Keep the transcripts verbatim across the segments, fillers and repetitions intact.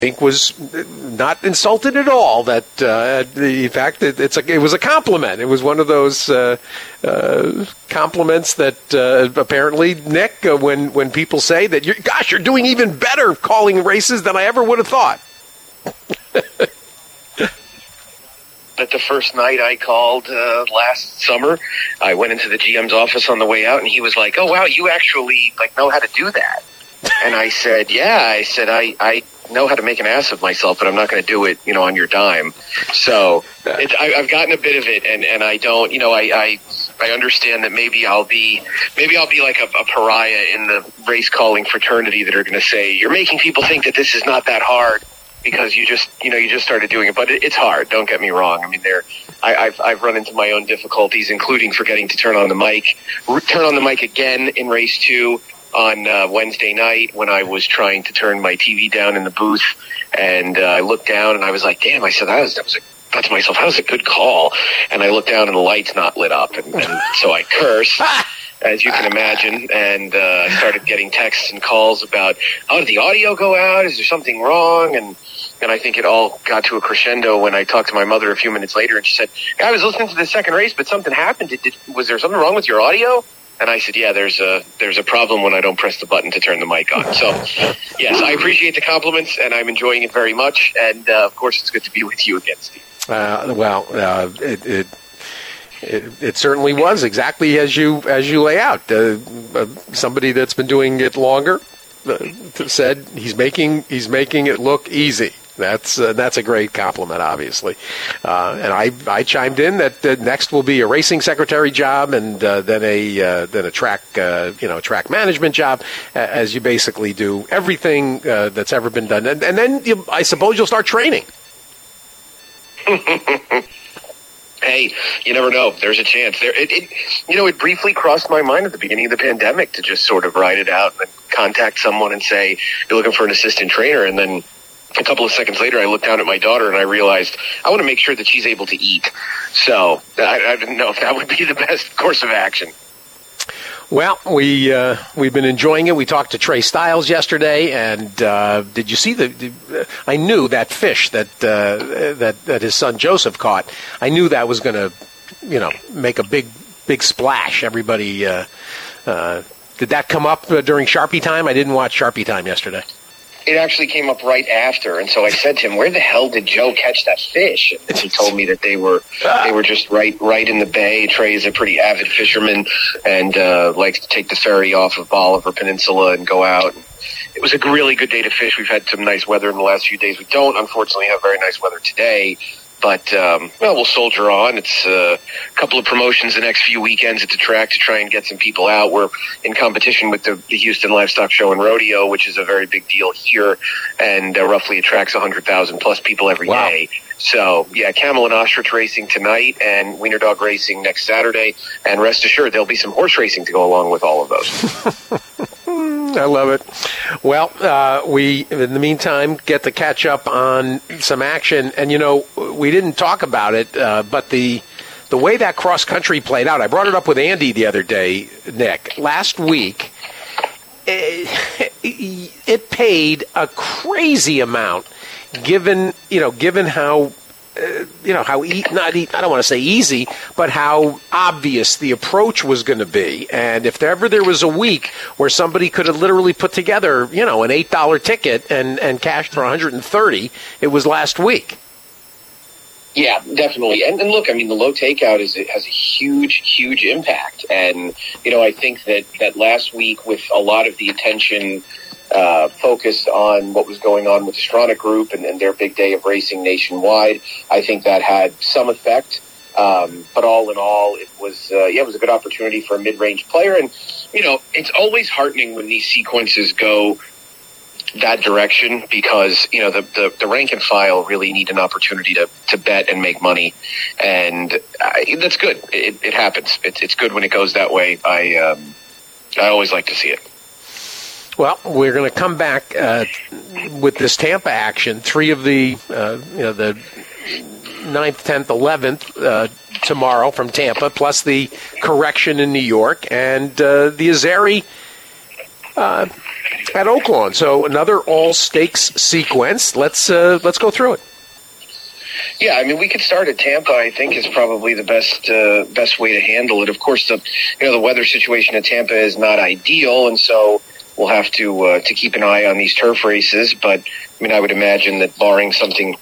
think was not insulted at all. That uh, the fact that it's a, it was a compliment. It was one of those uh, uh, compliments that uh, apparently, Nick, uh, when when people say that, you're, gosh, you're doing even better calling races than I ever would have thought. At the first night I called uh, last summer, I went into the G M's office on the way out, and he was like, "Oh wow, you actually like know how to do that." And I said, "Yeah." I said, "I I." know how to make an ass of myself, but I'm not going to do it, you know, on your dime." So it's, I, I've gotten a bit of it, and, and I don't, you know, I, I I understand that maybe I'll be maybe I'll be like a, a pariah in the race calling fraternity that are going to say, "You're making people think that this is not that hard because you just, you know, you just started doing it." But it, it's hard. Don't get me wrong. I mean, there, I, I've I've run into my own difficulties, including forgetting to turn on the mic, turn on the mic again in race two. On uh, Wednesday night when I was trying to turn my T V down in the booth, and uh, I looked down and I was like, damn, I said, that was, that was a, thought to myself, that was a good call. And I looked down and the light's not lit up. And, and so I cursed, as you can imagine, and uh, I started getting texts and calls about, oh, did the audio go out? Is there something wrong? And and I think it all got to a crescendo when I talked to my mother a few minutes later, and she said, I was listening to the second race, but something happened. Did, did, was there something wrong with your audio? And I said, yeah, there's a there's a problem when I don't press the button to turn the mic on. So, yes, I appreciate the compliments, and I'm enjoying it very much. And, uh, of course, it's good to be with you again, Steve. Uh, well, uh, it, it it it certainly was exactly as you as you lay out. Uh, uh, somebody that's been doing it longer uh, said he's making he's making it look easy. That's uh, that's a great compliment, obviously. Uh, and I, I chimed in that uh, next will be a racing secretary job, and uh, then a uh, then a track uh, you know track management job, uh, as you basically do everything uh, that's ever been done, and, and then you, I suppose you'll start training. Hey, you never know. There's a chance. There, it, it, you know, it briefly crossed my mind at the beginning of the pandemic to just sort of write it out and contact someone and say, you're looking for an assistant trainer, and then a couple of seconds later, I looked down at my daughter and I realized I want to make sure that she's able to eat. So I, I didn't know if that would be the best course of action. Well, we uh, we've been enjoying it. We talked to Trey Styles yesterday, and uh, did you see the? the I knew that fish that uh, that that his son Joseph caught. I knew that was going to, you know, make a big big splash. Everybody, uh, uh, did that come up during Sharpie time? I didn't watch Sharpie time yesterday. It actually came up right after, and so I said to him, "Where the hell did Joe catch that fish?" And he told me that they were they were just right right in the bay. Trey is a pretty avid fisherman and uh, likes to take the ferry off of Bolivar Peninsula and go out. It was a really good day to fish. We've had some nice weather in the last few days. We don't, unfortunately, have very nice weather today. But, um, well, we'll soldier on. It's uh, a couple of promotions the next few weekends at the track to try and get some people out. We're in competition with the, the Houston Livestock Show and Rodeo, which is a very big deal here, and uh, roughly attracts one hundred thousand plus people every wow. day. So, yeah, camel and ostrich racing tonight and wiener dog racing next Saturday. And rest assured, there'll be some horse racing to go along with all of those. I love it. Well, uh, we, in the meantime, get to catch up on some action. And, you know, we didn't talk about it, uh, but the the way that cross-country played out, I brought it up with Andy the other day, Nick. Last week, it, it paid a crazy amount, given, you know, given how... Uh, you know, how e- not e- I don't want to say easy, but how obvious the approach was going to be. And if ever there was a week where somebody could have literally put together, you know, an eight dollar ticket and, and cashed for one hundred thirty, it was last week. Yeah, definitely. And, and look, I mean, the low takeout is it has a huge, huge impact. And, you know, I think that, that last week with a lot of the attention Uh, focused on what was going on with the Stronach Group and, and their big day of racing nationwide. I think that had some effect. Um, but all in all, it was, uh, yeah, it was a good opportunity for a mid-range player. And, you know, it's always heartening when these sequences go that direction because, you know, the, the, the rank and file really need an opportunity to, to bet and make money. And I, that's good. It, it happens. It's, it's good when it goes that way. I, um, I always like to see it. Well, we're going to come back uh, with this Tampa action. Three of the, uh, you know, the ninth, tenth, eleventh uh, tomorrow from Tampa, plus the correction in New York, and uh, the Azeri uh, at Oaklawn. So another all stakes sequence. Let's uh, let's go through it. Yeah, I mean, we could start at Tampa. I think is probably the best uh, best way to handle it. Of course, the you know the weather situation at Tampa is not ideal, and so we'll have to uh, to keep an eye on these turf races. But I mean, I would imagine that barring something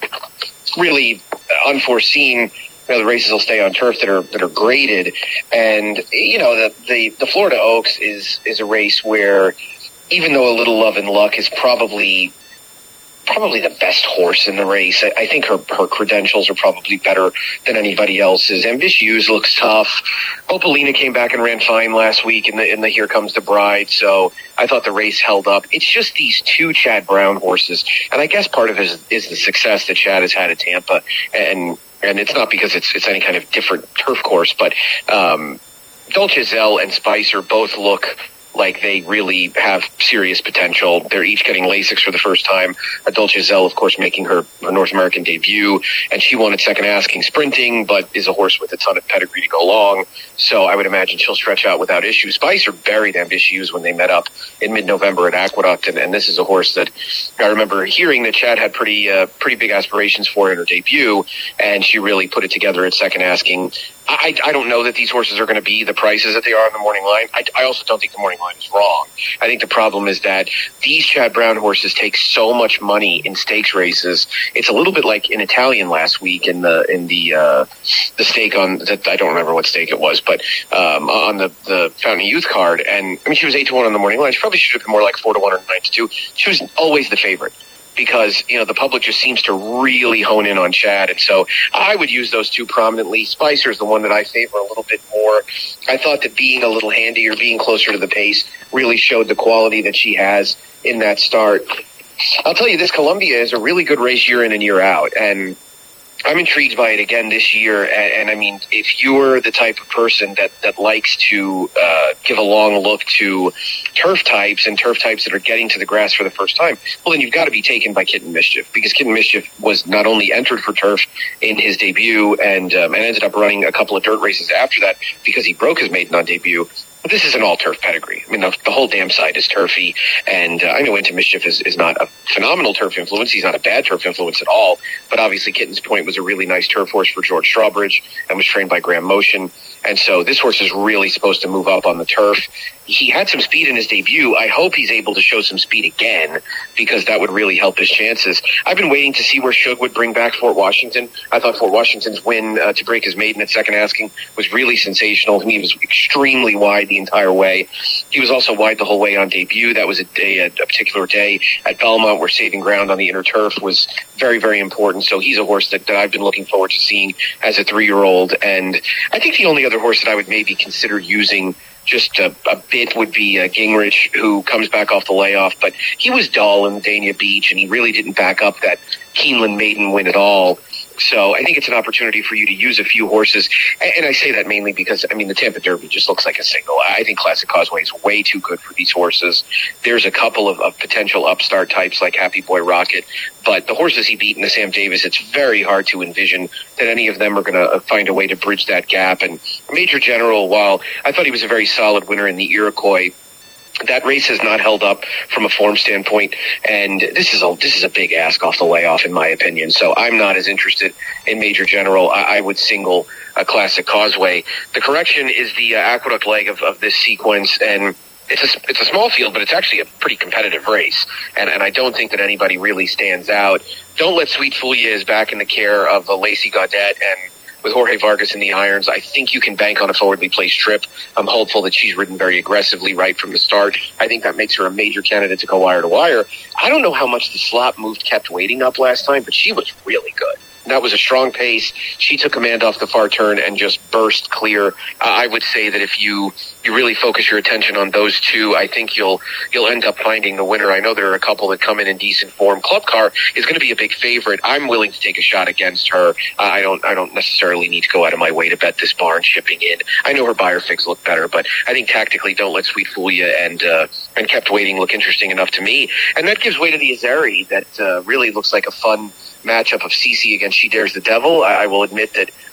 really unforeseen, you know, the races will stay on turf that are that are graded. And you know, the the, the Florida Oaks is is a race where, even though a little love and luck is probably probably the best horse in the race, I, I think her her credentials are probably better than anybody else's. Ambitious looks tough. Opalina came back and ran fine last week in the in the Here Comes the Bride, so I thought the race held up. It's just these two Chad Brown horses, and I guess part of it is, is the success that Chad has had at Tampa, and and it's not because it's it's any kind of different turf course, but um, Dolce Zell and Spicer both look like they really have serious potential. They're each getting Lasix for the first time. Dolce Zell, of course, making her, her North American debut, and she won at second asking sprinting, but is a horse with a ton of pedigree to go long. So I would imagine she'll stretch out without issue. Spicer buried Ambitious when they met up in mid-November at Aqueduct, and, and this is a horse that I remember hearing that Chad had pretty uh, pretty big aspirations for in her debut, and she really put it together at second asking. I, I don't know that these horses are going to be the prices that they are on the morning line. I, I also don't think the morning line is wrong. I think the problem is that these Chad Brown horses take so much money in stakes races. It's a little bit like in Italian last week in the in the uh, the stake on that. I don't remember what stake it was, but um, on the the Fountain Youth card. And I mean, she was eight to one on the morning line. She probably should have been more like four to one or nine to two. She was always the favorite, because, you know, the public just seems to really hone in on Chad. And so I would use those two prominently. Spicer's the one that I favor a little bit more. I thought that being a little handier, being closer to the pace, really showed the quality that she has in that start. I'll tell you, this Columbia is a really good race year in and year out. And I'm intrigued by it again this year. And, and I mean, if you're the type of person that, that likes to uh, give a long look to turf types and turf types that are getting to the grass for the first time, well, then you've got to be taken by Kitten Mischief, because Kitten Mischief was not only entered for turf in his debut and, um, and ended up running a couple of dirt races after that because he broke his maiden on debut. But this is an all-turf pedigree. I mean, the, the whole damn side is turfy, and uh, I know Into Mischief is, is not a phenomenal turf influence. He's not a bad turf influence at all, but obviously Kitten's Point was a really nice turf horse for George Strawbridge and was trained by Graham Motion, and so this horse is really supposed to move up on the turf. He had some speed in his debut. I hope he's able to show some speed again, because that would really help his chances. I've been waiting to see where Shug would bring back Fort Washington. I thought Fort Washington's win uh, to break his maiden at second asking was really sensational. He was extremely wide the entire way. He was also wide the whole way on debut. That was a day, a, a particular day at Belmont, where saving ground on the inner turf was very, very important. So he's a horse that, that I've been looking forward to seeing as a three-year-old. And I think the only other horse that I would maybe consider using just a, a bit would be uh, Gingrich, who comes back off the layoff, but he was dull in Dania Beach, and he really didn't back up that Keeneland maiden win at all. So I think it's an opportunity for you to use a few horses. And I say that mainly because, I mean, the Tampa Derby just looks like a single. I think Classic Causeway is way too good for these horses. There's a couple of, of potential upstart types like Happy Boy Rocket, but the horses he beat in the Sam Davis, it's very hard to envision that any of them are going to find a way to bridge that gap. And Major General, while I thought he was a very solid winner in the Iroquois, that race has not held up from a form standpoint, and this is a this is a big ask off the layoff, in my opinion. So I'm not as interested in Major General. I, I would single a Classic Causeway. The correction is the uh, Aqueduct leg of, of this sequence, and it's a it's a small field, but it's actually a pretty competitive race, and and I don't think that anybody really stands out. Don't Let Sweet Fool You is back in the care of uh, Lacey Gaudet, and with Jorge Vargas in the irons, I think you can bank on a forwardly placed trip. I'm hopeful that she's ridden very aggressively right from the start. I think that makes her a major candidate to go wire to wire. I don't know how much the slot moved kept waiting up last time, but she was really good. That was a strong pace. She took command off the far turn and just burst clear. Uh, I would say that if you you really focus your attention on those two, I think you'll you'll end up finding the winner. I know there are a couple that come in in decent form. Club Car is going to be a big favorite. I'm willing to take a shot against her. Uh, I don't I don't necessarily need to go out of my way to bet this barn shipping in. I know her buyer figs look better, but I think tactically Don't Let Sweet Fool You and uh, and Kept Waiting look interesting enough to me. And that gives way to the Azeri that uh, really looks like a fun matchup of Cece against She Dares the Devil. I will admit that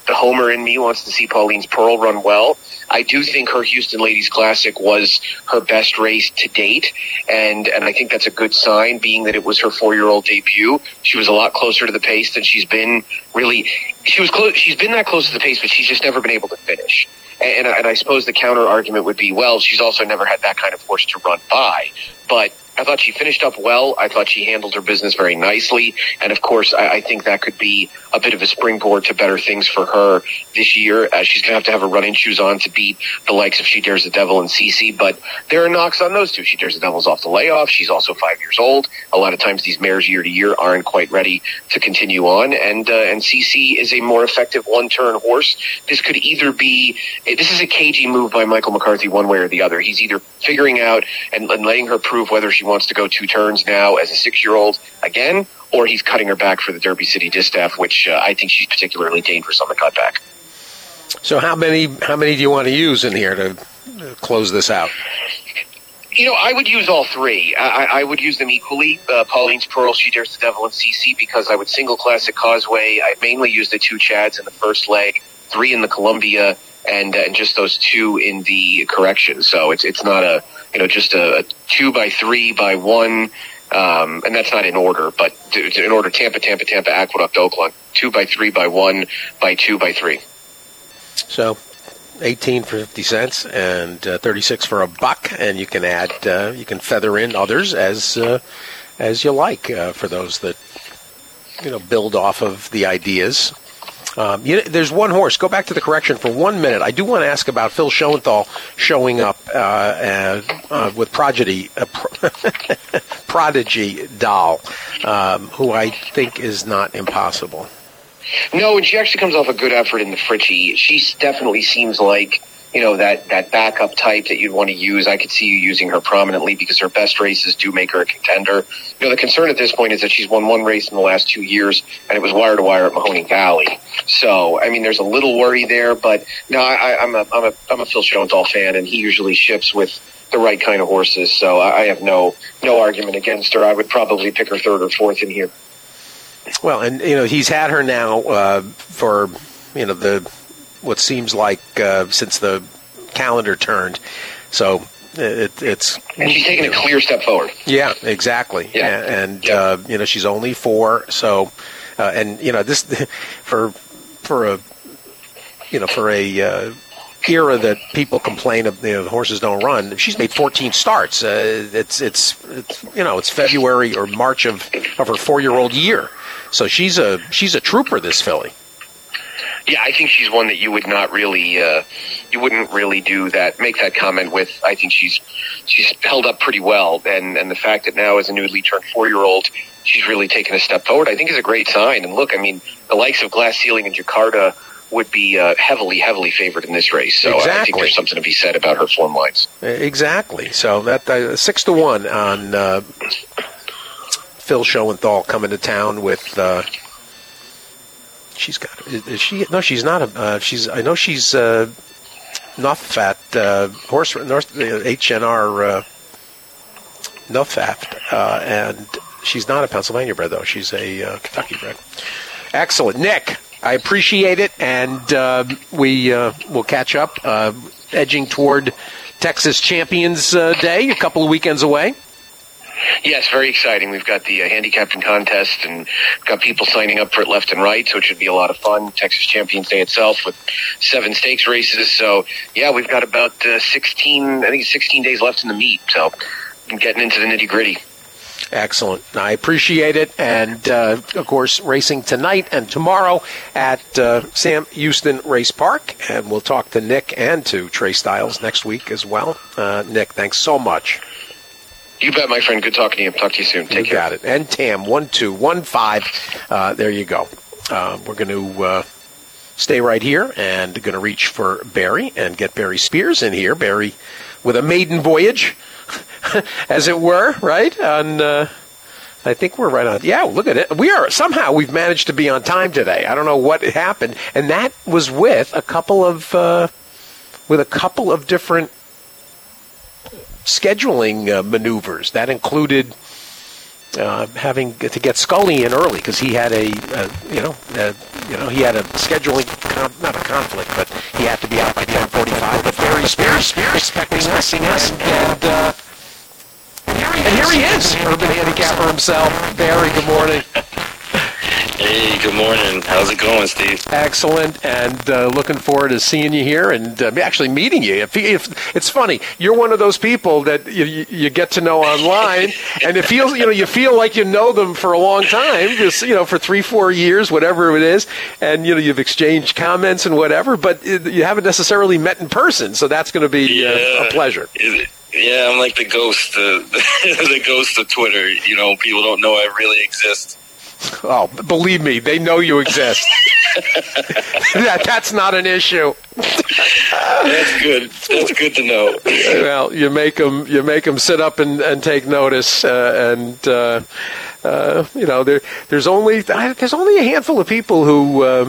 the homer in me wants to see Pauline's Pearl run well. I do think her Houston Ladies Classic was her best race to date, and, and I think that's a good sign, being that it was her four-year-old debut. She was a lot closer to the pace than she's been really. She was close. She's been that close to the pace, but she's just never been able to finish. And, and, and I suppose the counter argument would be, well, she's also never had that kind of horse to run by. But I thought she finished up well. I thought she handled her business very nicely. And, of course, I, I think that could be a bit of a springboard to better things for her this year. Uh, she's going to have to have her running shoes on to beat the likes of She Dares the Devil and Cece. But there are knocks on those two. She Dares the Devil's off the layoff. She's also five years old. A lot of times these mares year to year aren't quite ready to continue on. And, uh, and Cece is a more effective one-turn horse. This could either be – this is a cagey move by Michael McCarthy one way or the other. He's either figuring out and, and letting her prove whether she wants to go two turns now as a six-year-old again, or he's cutting her back for the Derby City Distaff, which uh, I think she's particularly dangerous on the cutback. So how many how many do you want to use in here to uh, close this out? You know, I would use all three. I, I would use them equally. Uh, Pauline's Pearl, She Dares the Devil, and Cece, because I would single Classic Causeway. I mainly use the two Chads in the first leg, three in the Columbia, and uh, and just those two in the correction. So it's it's not a you know just a, a two by three by one, um, and that's not in order, but to, to, in order Tampa, Tampa, Tampa, Aqueduct, Oaklawn, two by three by one by two by three. So eighteen for fifty cents and uh, thirty-six for a buck, and you can add uh, you can feather in others as uh, as you like uh, for those that you know build off of the ideas. Um, you know, there's one horse. Go back to the correction for one minute. I do want to ask about Phil Schoenthal showing up uh, uh, uh, with Prodigy, uh, Pro- Prodigy Doll, um, who I think is not impossible. No, and she actually comes off a good effort in the Fritchie. She definitely seems like, you know, that, that backup type that you'd want to use. I could see you using her prominently because her best races do make her a contender. You know, the concern at this point is that she's won one race in the last two years, and it was wire to wire at Mahoning Valley. So, I mean, there's a little worry there, but no, I, I'm a, I'm a, I'm a Phil Schoenthal fan, and he usually ships with the right kind of horses. So I have no, no argument against her. I would probably pick her third or fourth in here. Well, and, you know, he's had her now uh, for, you know, the what seems like uh, since the calendar turned. So it, it's... And she's taken a clear step forward. Yeah, exactly. Yeah. And, and yeah. Uh, you know, she's only four. So, uh, and, you know, this, for, for a, you know, for a... Uh, era that people complain of, you know, the horses don't run. She's made fourteen starts. Uh, it's, it's, it's, you know, it's February or March of, of her four-year-old year. So she's a, she's a trooper, this filly. Yeah, I think she's one that you would not really, uh, you wouldn't really do that, make that comment with. I think she's, she's held up pretty well. And, and the fact that now as a newly turned four-year-old, she's really taken a step forward, I think is a great sign. And look, I mean, the likes of Glass Ceiling and Jakarta would be uh, heavily, heavily favored in this race. So exactly. I think there's something to be said about her form lines. Exactly. So that uh, six to one on uh, Phil Schoenthal coming to town with. Uh, she's got. Is she? No, she's not. A, uh, she's. I know she's uh, Northfat uh, horse North uh, H N R uh, Northfat, uh, and she's not a Pennsylvania bred though. She's a uh, Kentucky bred. Excellent, Nick. I appreciate it, and uh, we uh, will catch up, uh, edging toward Texas Champions uh, Day, a couple of weekends away. Yes, very exciting. We've got the uh, handicapping contest, and got people signing up for it left and right, so it should be a lot of fun. Texas Champions Day itself with seven stakes races. So, yeah, we've got about uh, sixteen, I think it's sixteen days left in the meet, so I'm getting into the nitty-gritty. Excellent. I appreciate it. And, uh, of course, racing tonight and tomorrow at uh, Sam Houston Race Park. And we'll talk to Nick and to Trey Styles next week as well. Uh, Nick, thanks so much. You bet, my friend. Good talking to you. Talk to you soon. Take you care. Got it. And Tam, one two one five. Uh, there you go. Uh, we're going to uh, stay right here and going to reach for Barry and get Barry Spears in here. Barry with a maiden voyage. As it were, right? On, uh, I think we're right on. Yeah, look at it. We are somehow we've managed to be on time today. I don't know what happened, and that was with a couple of uh, with a couple of different scheduling uh, maneuvers. That included uh, having to get Scully in early because he had a, a you know a, you know he had a scheduling con- not a conflict, but he had to be out by ten forty-five. But Barry Spears expecting us, us, and uh, and here he is, urban handicapper himself. Barry, good morning. Hey, good morning. How's it going, Steve? Excellent, and uh, looking forward to seeing you here and uh, actually meeting you. If, if it's funny, you're one of those people that you, you get to know online, and it feels you know you feel like you know them for a long time, just you know for three, four years, whatever it is, and you know you've exchanged comments and whatever, but you haven't necessarily met in person. So that's going to be yeah. uh, a pleasure. Yeah, I'm like the ghost, uh, the ghost of Twitter. You know, people don't know I really exist. Oh, believe me, they know you exist. that, that's not an issue. That's good. That's good to know. Well, you make them, you make them sit up and, and take notice, uh, and uh, uh, you know, there, there's only there's only a handful of people who. Uh,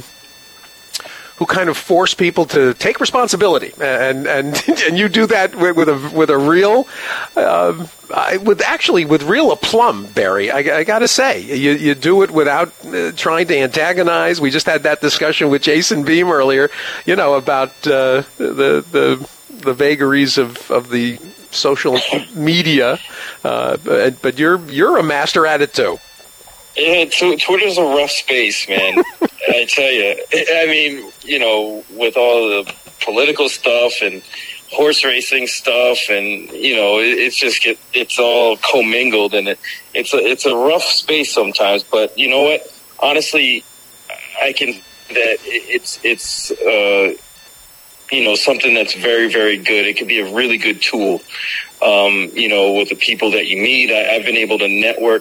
who kind of force people to take responsibility, and and and you do that with, with a with a real, uh, I, with actually with real aplomb, Barry. I, I got to say, you you do it without uh, trying to antagonize. We just had that discussion with Jason Beam earlier, you know, about uh, the the the vagaries of, of the social media, uh, but, but you're you're a master at it too. Yeah, t- Twitter's a rough space, man. I tell you. I mean, you know, with all the political stuff and horse racing stuff, and you know, it, it's just get it's all commingled, and it it's a it's a rough space sometimes. But you know what? Honestly, I can that it's it's uh, you know something that's very very good. It can be a really good tool. Um, you know, with the people that you meet, I, I've been able to network.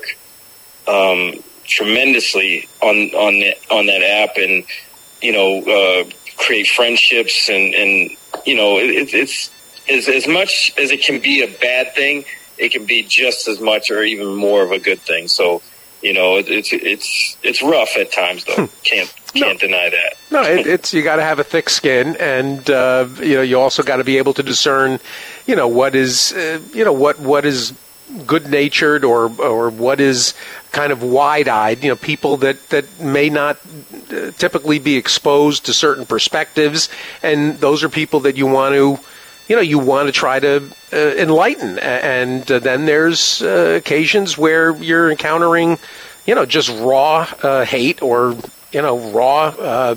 Um, tremendously on on that, on that app, and you know uh, create friendships, and, and you know it, it's as as much as it can be a bad thing, it can be just as much or even more of a good thing. So you know it, it's it's it's rough at times, though. Can't can't no. deny that. No, it, it's you got to have a thick skin, and uh, you know you also got to be able to discern, you know what is uh, you know what what is good-natured or or what is kind of wide-eyed, you know, people that, that may not uh, typically be exposed to certain perspectives, and those are people that you want to, you know, you want to try to uh, enlighten. And uh, then there's uh, occasions where you're encountering, you know, just raw uh, hate or, you know, raw uh,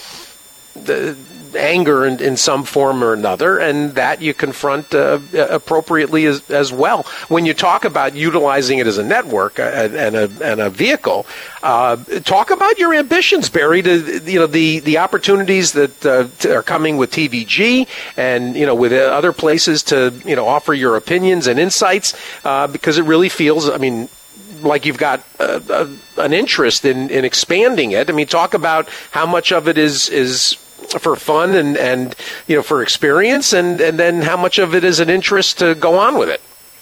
the, anger in, in some form or another, and that you confront uh, appropriately as, as well. When you talk about utilizing it as a network and, and a and a vehicle, uh, talk about your ambitions, Barry. To you know the the opportunities that uh, are coming with T V G and you know with other places to you know offer your opinions and insights, uh, because it really feels. I mean. Like you've got uh, uh, an interest in, in expanding it. I mean, talk about how much of it is is for fun and, and you know for experience, and, and then how much of it is an interest to go on with it.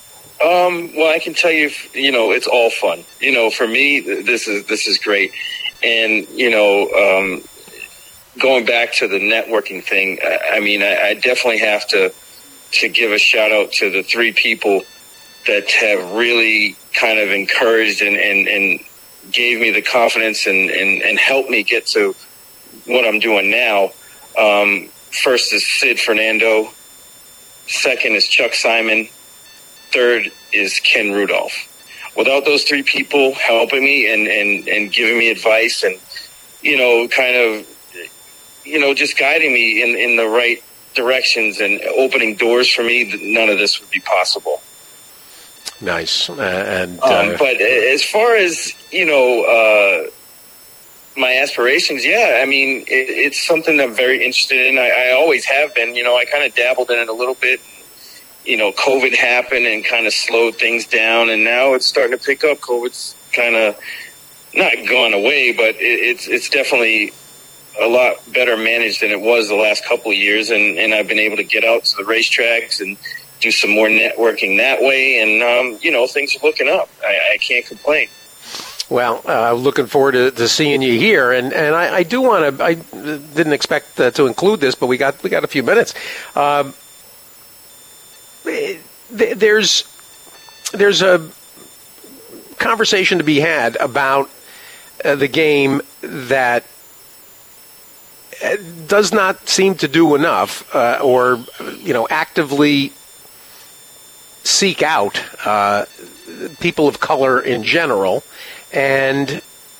Um, well, I can tell you, you know, it's all fun. You know, for me, this is this is great, and you know, um, going back to the networking thing, I, I mean, I, I definitely have to to give a shout out to the three people that have really kind of encouraged and, and, and gave me the confidence and, and, and helped me get to what I'm doing now. Um, first is Sid Fernando. Second is Chuck Simon. Third is Ken Rudolph. Without those three people helping me and, and, and giving me advice and, you know, kind of, you know, just guiding me in, in the right directions and opening doors for me, none of this would be possible. Nice. Uh, and uh, um, but as far as you know, uh, my aspirations, yeah, I mean, it, it's something I'm very interested in. I, I always have been. You know, I kind of dabbled in it a little bit. You know, COVID happened and kind of slowed things down, and now it's starting to pick up. COVID's kind of not gone away, but it, it's it's definitely a lot better managed than it was the last couple of years, and, and I've been able to get out to the racetracks and do some more networking that way, and um, you know things are looking up. I, I can't complain. Well, uh, looking forward to, to seeing you here, and, and I, I do want to. I didn't expect uh, to include this, but we got we got a few minutes. Um, there's there's a conversation to be had about uh, the game that does not seem to do enough, uh, or you know, actively seek out uh, people of color in general, and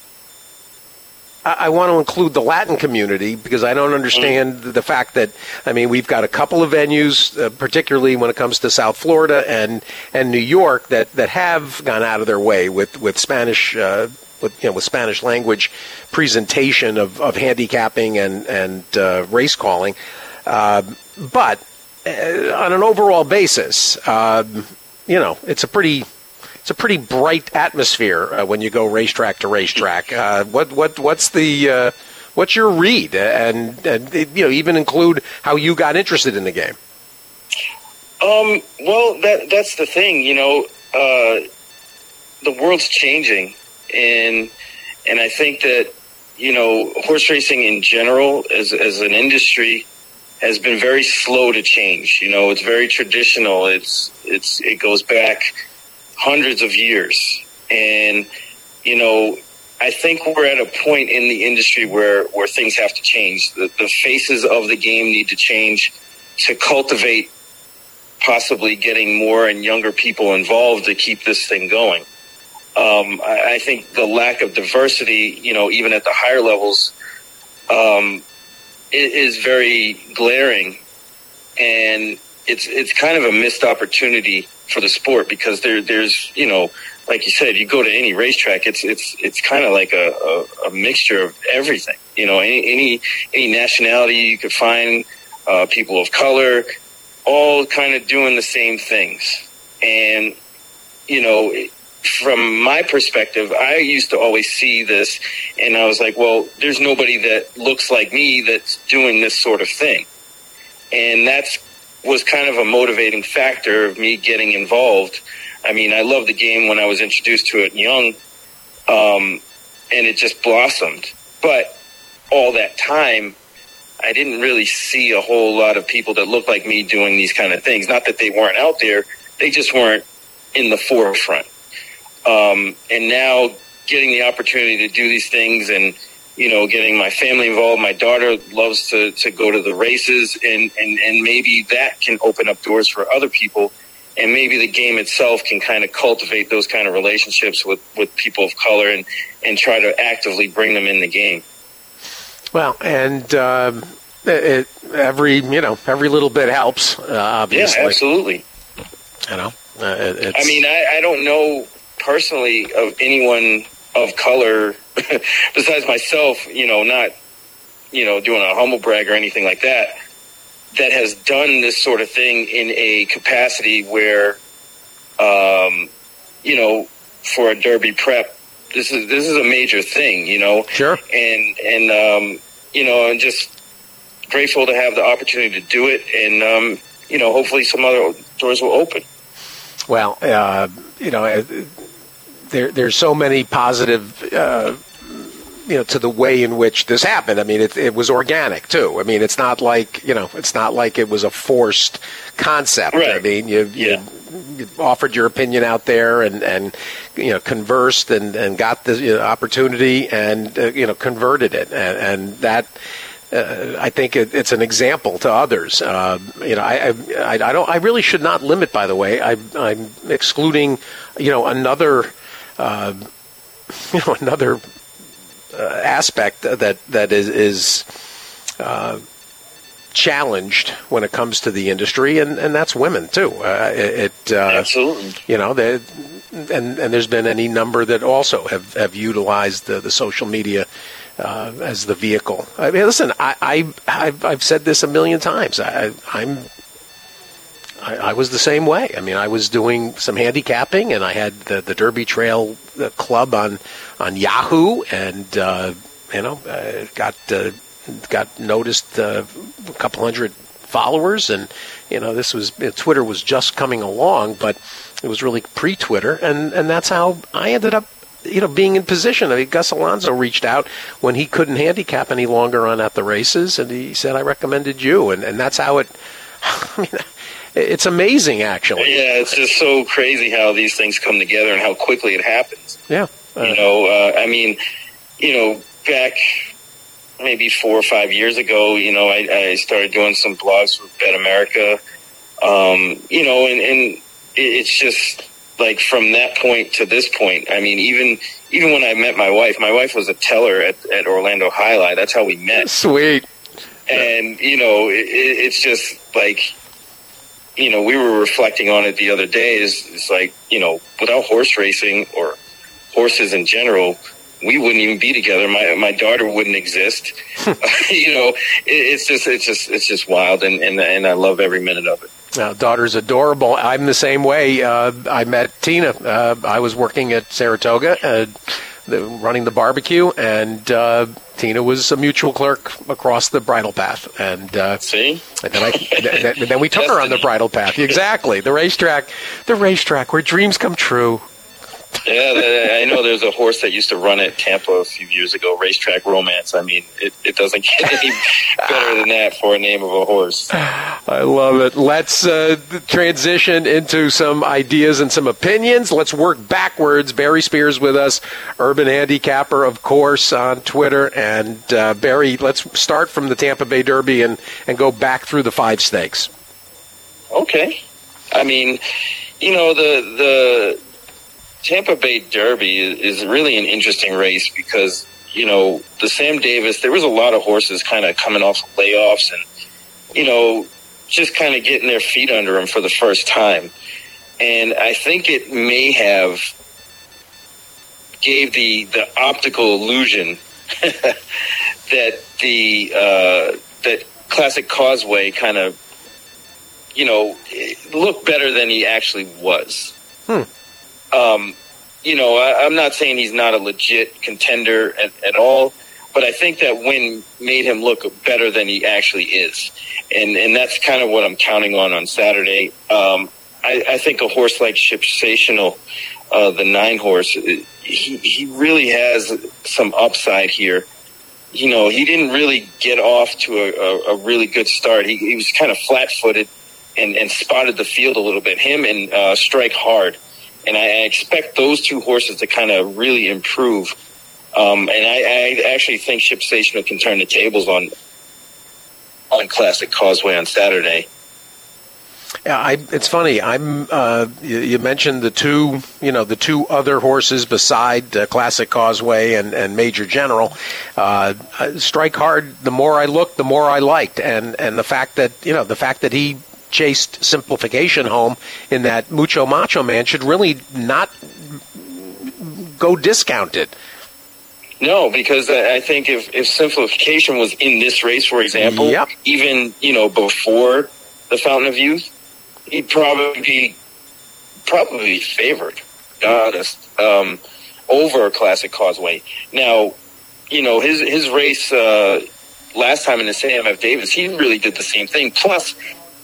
I want to include the Latin community because I don't understand the fact that, I mean, we've got a couple of venues, uh, particularly when it comes to South Florida and, and New York, that, that have gone out of their way with, with Spanish, uh, with, you know, with Spanish language presentation of, of handicapping and, and uh, race calling. Uh, but uh, on an overall basis, uh, you know, it's a pretty... It's a pretty bright atmosphere uh, when you go racetrack to racetrack. Uh, what what what's the uh, what's your read, and, and you know, even include how you got interested in the game? Um, well, that that's the thing. You know, uh, the world's changing, and and I think that, you know, horse racing in general, as as an industry, has been very slow to change. You know, it's very traditional. It's it's it goes back hundreds of years. And, you know, I think we're at a point in the industry where, where things have to change. The, the faces of the game need to change to cultivate possibly getting more and younger people involved to keep this thing going. Um, I, I think the lack of diversity, you know, even at the higher levels, um, is, is very glaring. And it's it's kind of a missed opportunity for the sport, because there there's, you know, like you said, you go to any racetrack, it's it's it's kind of like a, a, a mixture of everything. You know, any any, any nationality you could find, uh, people of color, all kind of doing the same things. And, you know, from my perspective, I used to always see this, and I was like, well, there's nobody that looks like me that's doing this sort of thing. And that's was kind of a motivating factor of me getting involved. I mean, I loved the game when I was introduced to it young, um, and it just blossomed. But all that time, I didn't really see a whole lot of people that looked like me doing these kind of things. Not that they weren't out there, they just weren't in the forefront. Um, and now getting the opportunity to do these things, and, you know, getting my family involved. My daughter loves to, to go to the races, and, and, and maybe that can open up doors for other people. And maybe the game itself can kind of cultivate those kind of relationships with, with people of color, and, and try to actively bring them in the game. Well, and um, it, every, you know, every little bit helps, uh, obviously. Yeah, absolutely. You know, uh, it, it's... I mean, I, I don't know personally of anyone of color besides myself, you know, not, you know, doing a humble brag or anything like that, that has done this sort of thing in a capacity where, um, you know, for a Derby prep, this is this is a major thing, you know. Sure. And and um, you know, I'm just grateful to have the opportunity to do it, and um, you know, hopefully some other doors will open. Well, uh, you know, there there's so many positive. Uh, you know, to the way in which this happened. I mean, it, it was organic too. I mean, it's not like, you know, it's not like it was a forced concept. Right. I mean, you, yeah. you, you offered your opinion out there, and, and you know, conversed and, and got the you know, opportunity, and, uh, you know, converted it. And, and that, uh, I think it, it's an example to others. Uh, you know, I, I, I don't, I really should not limit, by the way. I, I'm excluding, you know, another, uh, you know, another, Uh, aspect that that is, is uh, challenged when it comes to the industry, and, and that's women too. Uh, it, it uh, absolutely, you know, they, and and there's been any number that also have, have utilized the, the social media uh, as the vehicle. I mean, listen, I, I I've, I've said this a million times. I, I'm. I, I was the same way. I mean, I was doing some handicapping, and I had the, the Derby Trail Club on on Yahoo, and uh, you know, uh, got uh, got noticed uh, a couple hundred followers, and you know, this was you know, Twitter was just coming along, but it was really pre-Twitter, and and that's how I ended up, you know, being in position. I mean, Gus Alonso reached out when he couldn't handicap any longer on at the races, and he said, "I recommended you," and and that's how it. I mean. It's amazing, actually. Yeah, it's just so crazy how these things come together and how quickly it happens. Yeah. Uh, you know, uh, I mean, you know, back maybe four or five years ago, you know, I, I started doing some blogs with Bet America, um, you know, and, and it's just like from that point to this point. I mean, even even when I met my wife, my wife was a teller at, at Orlando Highlight. That's how we met. Sweet. And, you know, it, it's just like, you know, we were reflecting on it the other day. It's, it's like, you know, without horse racing or horses in general, we wouldn't even be together. My my daughter wouldn't exist. You know, it, it's just it's just it's just wild, and, and and I love every minute of it. Uh, daughter's adorable. I'm the same way. Uh, I met Tina. Uh, I was working at Saratoga, uh, the, running the barbecue, and uh, Tina was a mutual clerk across the bridle path. And uh, see, and then I th- th- then we took her on the bridle path. Exactly, the racetrack, the racetrack where dreams come true. Yeah, I know there's a horse that used to run at Tampa a few years ago, Racetrack Romance. I mean, it, it doesn't get any better than that for a name of a horse. I love it. Let's uh, transition into some ideas and some opinions. Let's work backwards. Barry Spears with us, Urban Handicapper, of course, on Twitter. And uh, Barry, let's start from the Tampa Bay Derby and, and go back through the five stakes. Okay. I mean, you know, the the... Tampa Bay Derby is really an interesting race because, you know, the Sam Davis, there was a lot of horses kind of coming off of layoffs and, you know, just kind of getting their feet under them for the first time. And I think it may have gave the, the optical illusion that the uh, that Classic Causeway kind of, you know, looked better than he actually was. Hmm. Um, you know, I, I'm not saying he's not a legit contender at, at all, but I think that win made him look better than he actually is. And and that's kind of what I'm counting on on Saturday. Um, I, I think a horse like Shipsational, uh, the nine horse, he, he really has some upside here. You know, he didn't really get off to a, a, a really good start. He, he was kind of flat-footed and, and spotted the field a little bit. Him and uh, Strike Hard. And I expect those two horses to kind of really improve. Um, and I, I actually think Shipsational can turn the tables on on Classic Causeway on Saturday. Yeah, I, it's funny. I'm. Uh, you, you mentioned the two, you know, the two other horses beside uh, Classic Causeway and, and Major General. Uh, Strike Hard. The more I looked, the more I liked, and and the fact that you know the fact that he chased Simplification home in that Mucho Macho Man should really not go discounted. No, because I think if, if Simplification was in this race, for example, yep. even, you know, before the Fountain of Youth, he'd probably be probably favored, honest, um, over Classic Causeway. Now, you know, his his race uh, last time in the Sam F. Davis, he really did the same thing. Plus,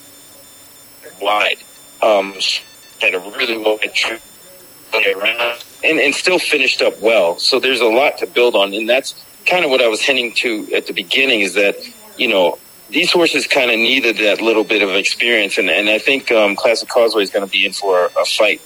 wide, um, had a really wide trip around, and, and still finished up well. So there's a lot to build on, and that's kind of what I was hinting to at the beginning, is that, you know, these horses kind of needed that little bit of experience, and, and I think um, Classic Causeway is going to be in for a, a fight.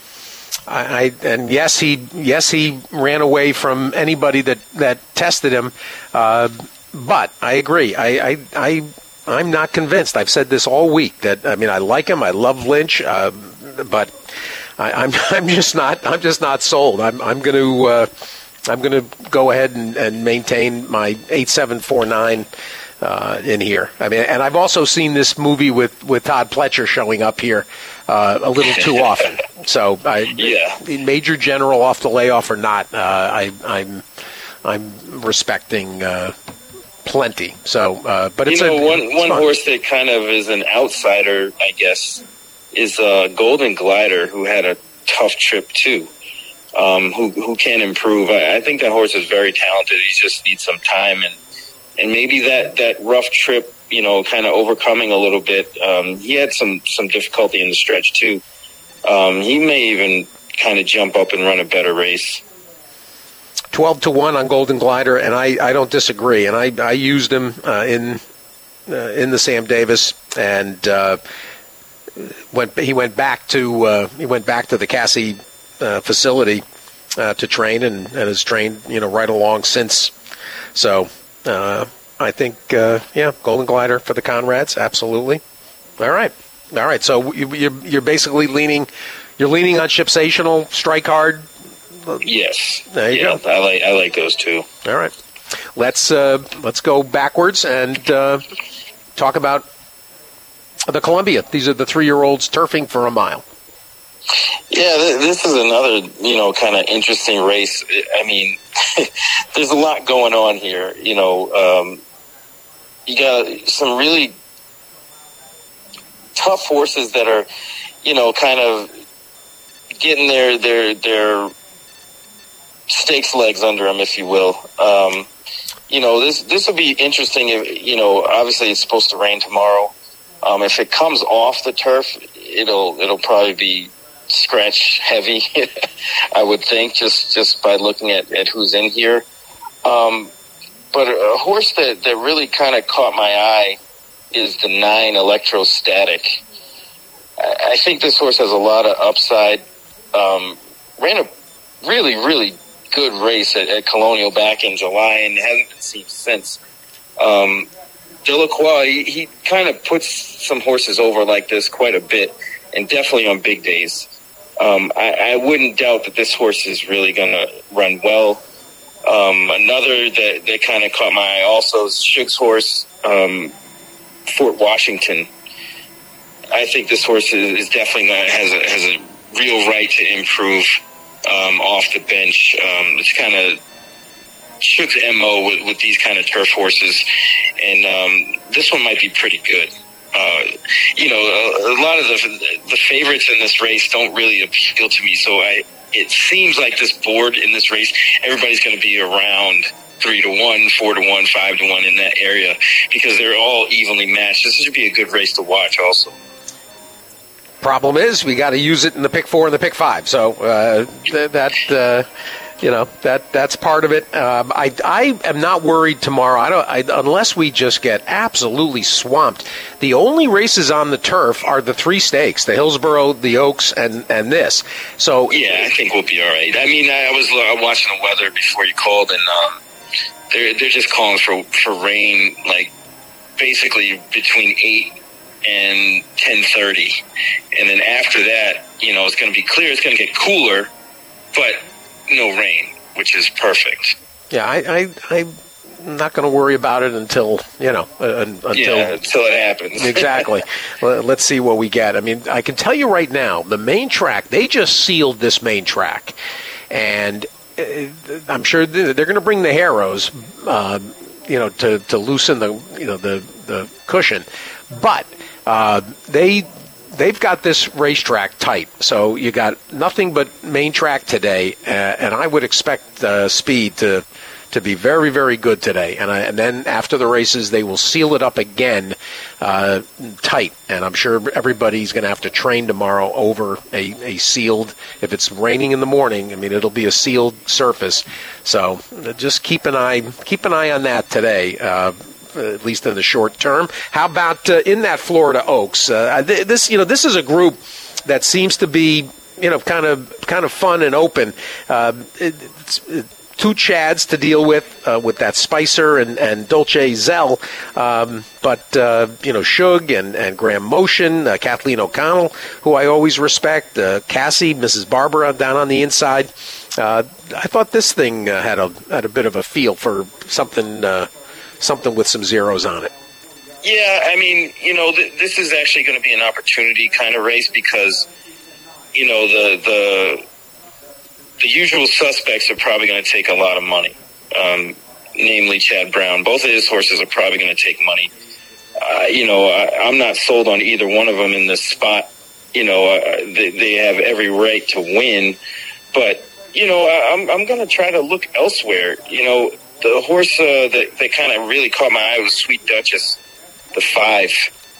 I, I and yes, he yes he ran away from anybody that, that tested him, uh, but I agree. I I. I I'm not convinced. I've said this all week that I mean I like him. I love Lynch, uh, but I, I'm I'm just not I'm just not sold. I'm I'm going to uh, I'm going to go ahead and, and maintain my eight seven four nine uh, in here. I mean, and I've also seen this movie with, with Todd Pletcher showing up here uh, a little too often. So I, yeah, Major General off the layoff or not, uh, I, I'm I'm respecting. Uh, Plenty. So, uh, but it's you know a, one it's one fun. horse that kind of is an outsider, I guess, is uh, Golden Glider, who had a tough trip too. Um, who who can improve? I, I think that horse is very talented. He just needs some time, and and maybe that, that rough trip, you know, kind of overcoming a little bit. Um, he had some some difficulty in the stretch too. Um, he may even kind of jump up and run a better race. twelve to one on Golden Glider, and I, I don't disagree. And I, I used him uh, in uh, in the Sam Davis, and uh, went he went back to uh, he went back to the Cassie uh, facility uh, to train, and, and has trained you know right along since. So Uh, I think, uh, yeah, Golden Glider for the Conrads, absolutely. All right. All right. So you, you're, you're basically leaning, you're leaning on Shipsational, Strike Hard. Yes. There you yeah, go. I like I like those two. All right. Let's uh, let's go backwards and uh, talk about the Columbia. These are the three-year-olds turfing for a mile. Yeah, th- this is another, you know, kind of interesting race. I mean, there's a lot going on here. You know, um, you got some really tough horses that are, you know, kind of getting their their their stakes legs under them, if you will. Um, you know, this this will be interesting. If, you know, obviously it's supposed to rain tomorrow. Um, if it comes off the turf, it'll it'll probably be scratch heavy, I would think, just just by looking at, at who's in here. Um, but a horse that, that really kind of caught my eye is the nine Electrostatic. I, I think this horse has a lot of upside. Um, ran a really, really good race at, at Colonial back in July and hasn't been seen since. Um, Delacroix, he, he kind of puts some horses over like this quite a bit, and definitely on big days. Um, I, I wouldn't doubt that this horse is really going to run well. Um, another that, that kind of caught my eye also is Shug's horse, um, Fort Washington. I think this horse is, is definitely gonna, has a, has a real right to improve um, off the bench. Um, it's kind of Shug's M O with, with these kind of turf horses, and um, this one might be pretty good. Uh, you know, a, a lot of the the favorites in this race don't really appeal to me. So I, it seems like this board in this race, everybody's going to be around three to one, four to one, five to one in that area because they're all evenly matched. This should be a good race to watch, also. Problem is, we got to use it in the pick four and the pick five. So uh, th- that. Uh, You know, that that's part of it. Um, I, I am not worried tomorrow. I don't, I, unless we just get absolutely swamped. The only races on the turf are the three stakes, the Hillsborough, the Oaks, and, and this. So yeah, I think we'll be all right. I mean, I was uh, watching the weather before you called, and um, they're, they're just calling for, for rain, like, basically between eight and ten thirty. And then after that, you know, it's going to be clear. It's going to get cooler, but no rain, which is perfect. Yeah, I, I, I'm not going to worry about it until, you know, uh, until, yeah, until it happens. Exactly. Let's see what we get. I mean, I can tell you right now, the main track, they just sealed this main track. And uh, I'm sure they're going to bring the Harrows, uh, you know, to, to loosen the, you know, the, the cushion. But uh, they... They've got this racetrack tight, so you got nothing but main track today, uh, and I would expect uh, speed to to be very, very good today. And, I, and then after the races, they will seal it up again uh, tight, and I'm sure everybody's going to have to train tomorrow over a, a sealed, if it's raining in the morning, I mean, it'll be a sealed surface. So just keep an eye, keep an eye on that today. Uh, at least in the short term. How about uh, in that Florida Oaks? Uh, th- this, you know, this is a group that seems to be, you know, kind of kind of fun and open. Uh, it, it's, it, two Chads to deal with, uh, with that Spicer and, and Dolce Zell. Um, but, uh, you know, Shug and, and Graham Motion, uh, Kathleen O'Connell, who I always respect, uh, Cassie, Missus Barbara down on the inside. Uh, I thought this thing uh, had a had a bit of a feel for something uh, something with some zeros on it. Yeah, I mean, you know, th- this is actually going to be an opportunity kind of race because, you know, the the the usual suspects are probably going to take a lot of money, um, namely Chad Brown. Both of his horses are probably going to take money. Uh, you know, I, I'm not sold on either one of them in this spot. You know, uh, they, they have every right to win, but, you know, I'm, I'm going to try to look elsewhere. You know, the horse uh, that, that kind of really caught my eye was Sweet Duchess, the five.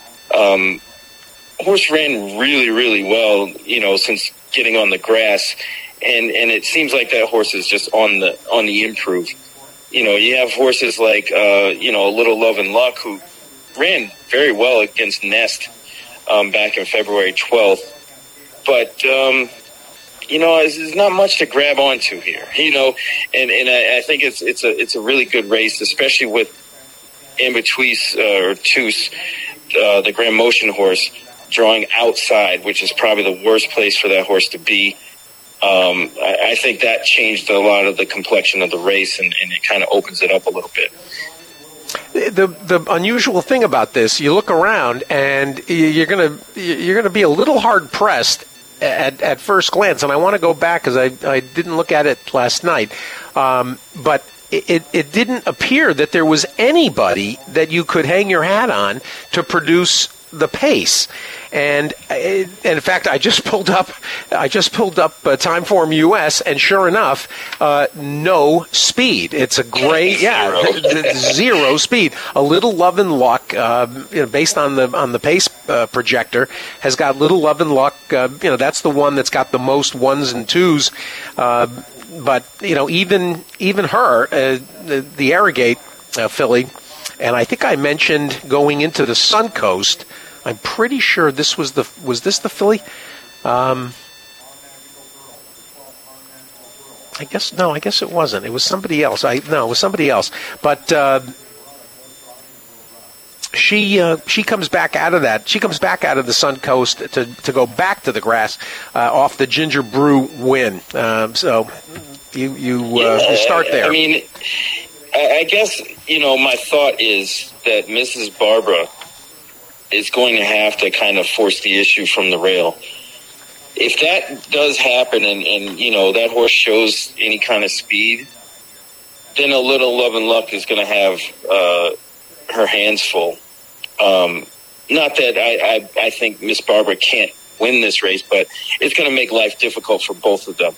Um, horse ran really, really well, you know, since getting on the grass, and, and it seems like that horse is just on the on the improve. You know, you have horses like, uh, you know, Little Love and Luck, who ran very well against Nest um, back in February twelfth. But, um, you know, there's, there's not much to grab onto here, you know, and, and I, I think it's it's a it's a really good race, especially with Ambituis uh, or Tus, uh, the Grand Motion horse, drawing outside, which is probably the worst place for that horse to be. Um, I, I think that changed a lot of the complexion of the race, and, and it kind of opens it up a little bit. The the unusual thing about this, you look around and you're gonna you're gonna be a little hard pressed at at first glance. And I want to go back because I I didn't look at it last night, um, but it it didn't appear that there was anybody that you could hang your hat on to produce the pace. And, and in fact, I just pulled up, I just pulled up uh, Timeform U S, and sure enough, uh, no speed. It's a great, yeah, zero. zero speed. A Little Love and Luck, uh, you know, based on the on the pace uh, projector, has got Little Love and Luck. Uh, you know, that's the one that's got the most ones and twos. Uh, but you know, even even her, uh, the, the Arrogate uh, filly. And I think I mentioned going into the Suncoast. I'm pretty sure this was the was this the filly? Um, I guess no. I guess it wasn't. It was somebody else. I no, it was somebody else. But uh, she uh, she comes back out of that. She comes back out of the Suncoast to to go back to the grass uh, off the Ginger Brew win. Um, so you you, uh, yeah, you start there. I mean. I guess, you know, my thought is that Missus Barbara is going to have to kind of force the issue from the rail. If that does happen and, and you know, that horse shows any kind of speed, then A Little Love and Luck is going to have uh, her hands full. Um, not that I, I, I think Miss Barbara can't win this race, but it's going to make life difficult for both of them.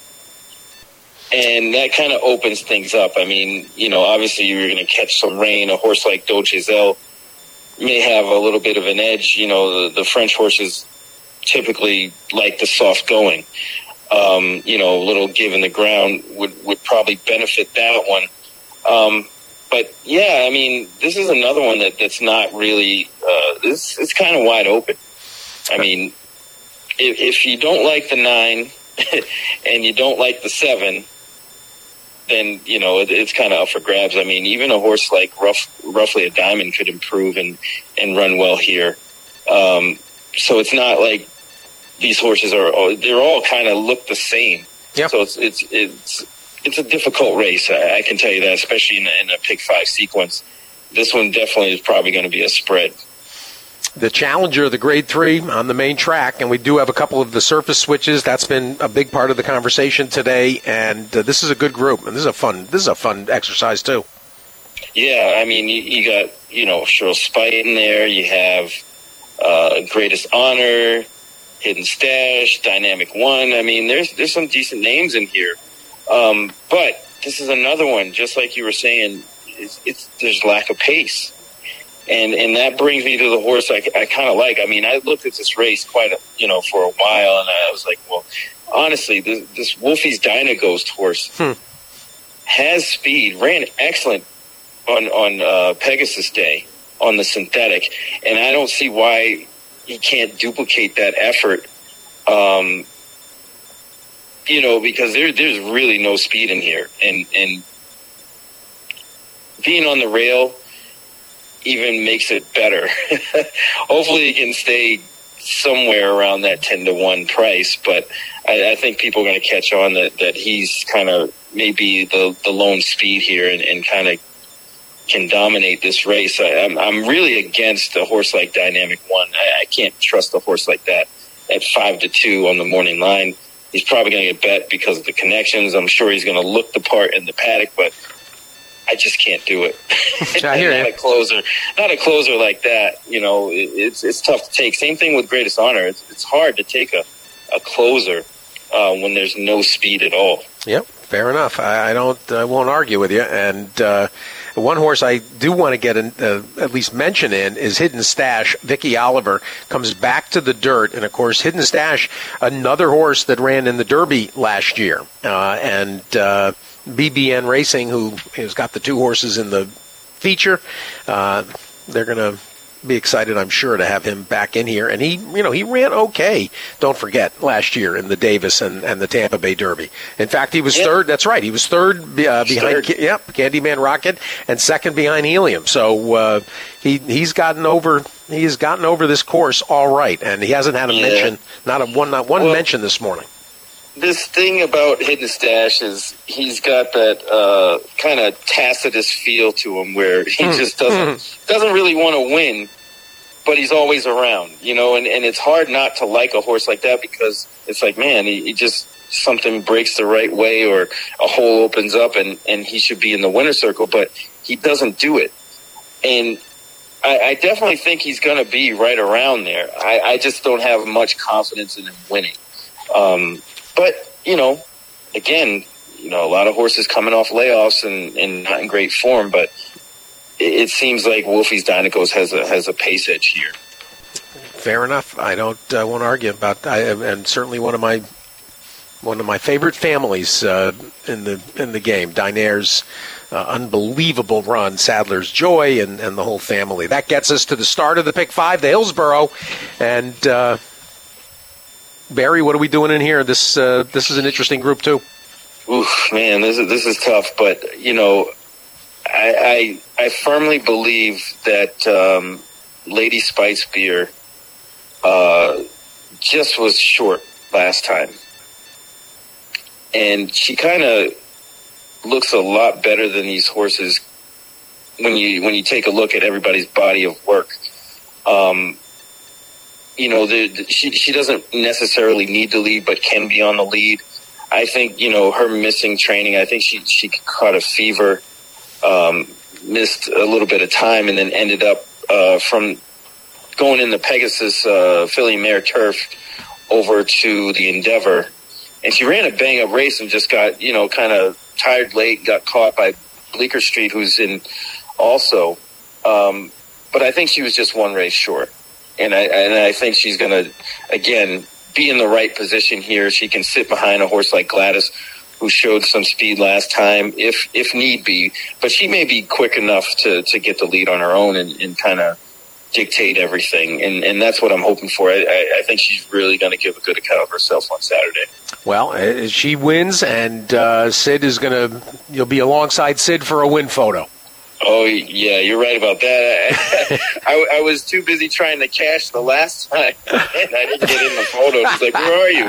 And that kind of opens things up. I mean, you know, obviously you're going to catch some rain. A horse like Dochezel may have a little bit of an edge. You know, the, the French horses typically like the soft going. Um, you know, a little give in the ground would, would probably benefit that one. Um, but, yeah, I mean, this is another one that, that's not really uh, – this it's kind of wide open. I mean, if, if you don't like the nine and you don't like the seven – then, you know, it, it's kind of up for grabs. I mean, even a horse like rough, roughly a Diamond could improve and, and run well here. Um, so it's not like these horses are, they're all kind of look the same. Yep. So it's, it's, it's, it's a difficult race. I, I can tell you that, especially in a, in a pick five sequence. This one definitely is probably going to be a spread. The Challenger, the Grade three on the main track, and we do have a couple of the surface switches. That's been a big part of the conversation today, and uh, this is a good group, and this is a fun this is a fun exercise too. Yeah, I mean, you, you got, you know, Cheryl Spite in there. You have uh, Greatest Honor, Hidden Stash, Dynamic One. I mean, there's there's some decent names in here, um, but this is another one. Just like you were saying, it's, it's there's lack of pace. And and that brings me to the horse I, I kind of like. I mean, I looked at this race quite, a, you know, for a while, and I was like, well, honestly, this, this Wolfie's Dynaghost horse hmm. has speed, ran excellent on on uh, Pegasus Day on the synthetic, and I don't see why he can't duplicate that effort. Um, you know, because there there's really no speed in here, and and being on the rail even makes it better. Hopefully he can stay somewhere around that ten to one price, but I, I think people are going to catch on that, that he's kind of maybe the, the lone speed here and, and kind of can dominate this race. I, I'm, I'm really against a horse like Dynamic One. I, I can't trust a horse like that at five to two on the morning line. He's probably going to get bet because of the connections. I'm sure he's going to look the part in the paddock, but I just can't do it. I hear not you. a closer, not a closer like that. You know, it, it's it's tough to take. Same thing with Greatest Honor. It's it's hard to take a a closer uh, when there's no speed at all. Yep, fair enough. I, I don't, I won't argue with you. And uh, one horse I do want to get in, uh, at least mention in is Hidden Stash. Vicky Oliver comes back to the dirt, and of course, Hidden Stash, another horse that ran in the Derby last year, uh, and. Uh, B B N Racing, who has got the two horses in the feature, uh, they're going to be excited, I'm sure, to have him back in here. And he, you know, he ran okay, don't forget, last year in the Davis and, and the Tampa Bay Derby. In fact, he was yeah. third. That's right. He was third uh, behind, third. Yep, Candyman Rocket, and second behind Helium. So uh, he he's gotten over he's gotten over this course all right, and he hasn't had a yeah. mention, not a one not one well, mention this morning. This thing about Hidden Stash is he's got that uh, kind of Tacitus feel to him where he just doesn't doesn't really want to win, but he's always around, you know, and, and it's hard not to like a horse like that because it's like, man, he, he just, something breaks the right way or a hole opens up and, and he should be in the winner's circle, but he doesn't do it. And I, I definitely think he's going to be right around there. I, I just don't have much confidence in him winning. Um, But, you know, again, you know, a lot of horses coming off layoffs and, and not in great form, but it, it seems like Wolfie's Dynacos has a has a pace edge here. Fair enough. I don't uh, want to argue about I and certainly one of my one of my favorite families uh, in the in the game, Dynaire's uh, unbelievable run, Sadler's Joy, and, and the whole family. That gets us to the start of the Pick Five, the Hillsborough, and uh, Barry, what are we doing in here? This uh, this is an interesting group too. Oof, man, this is this is tough. But you know, I I, I firmly believe that um, Lady Spitespear uh, just was short last time, and she kind of looks a lot better than these horses when you when you take a look at everybody's body of work. Um, You know, the, the, she she doesn't necessarily need to lead, but can be on the lead. I think, you know, her missing training, I think she, she caught a fever, um, missed a little bit of time, and then ended up uh, from going in the Pegasus uh, Filly Mare Turf over to the Endeavor. And she ran a bang-up race and just got, you know, kind of tired late, got caught by Bleecker Street, who's in also. Um, but I think she was just one race short. And I, and I think she's going to, again, be in the right position here. She can sit behind a horse like Gladys, who showed some speed last time, if if need be. But she may be quick enough to, to get the lead on her own and, and kind of dictate everything. And, and that's what I'm hoping for. I, I think she's really going to give a good account of herself on Saturday. Well, uh, she wins, and uh, Sid is going to, you'll be alongside Sid for a win photo. Oh, yeah, you're right about that. I, I was too busy trying to cash the last time, and I didn't get in the photo. She's like, where are you?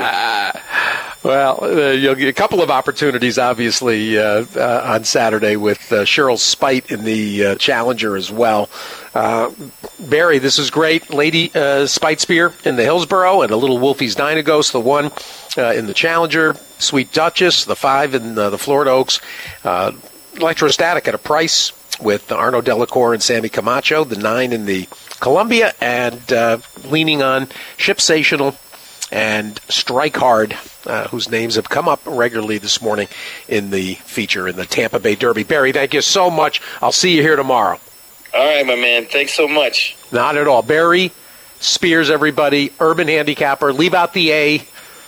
Well, uh, you'll get a couple of opportunities, obviously, uh, uh, on Saturday with uh, Cheryl Spite in the uh, Challenger as well. Uh, Barry, this is great. Lady uh, Spitespear in the Hillsborough, and a little Wolfie's Dynagos, the one uh, in the Challenger. Sweet Duchess, the five in uh, the Florida Oaks. Uh, Electrostatic at a price, with Arno Delacour and Sammy Camacho, the nine in the Columbia, and uh, leaning on Shipsational and Strike Hard, uh, whose names have come up regularly this morning in the feature in the Tampa Bay Derby. Barry, thank you so much. I'll see you here tomorrow. All right, my man. Thanks so much. Not at all. Barry Spears, everybody, Urban Handicapper. Leave out the A,